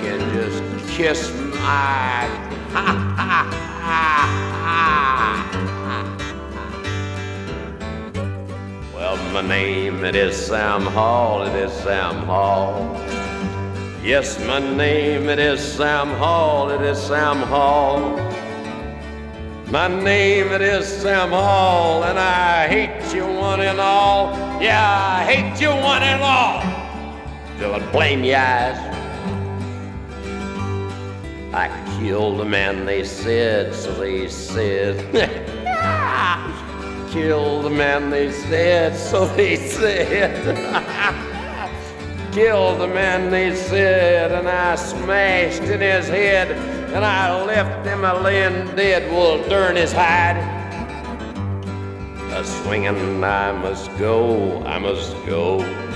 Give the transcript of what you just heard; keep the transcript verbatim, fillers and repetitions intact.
and just kiss my ha ha ha ha. Well, my name it is Sam Hall, it is Sam Hall. Yes, my name it is Sam Hall, it is Sam Hall. My name it is Sam Hall, and I hate you one and all. Yeah, I hate you one and all. Till I blame you eyes. I killed the man, they said, so they said. Killed the man, they said, so they said. Killed the man, they said, and I smashed in his head, and I left him a laying dead, well, darn his hide. A swinging I must go, I must go.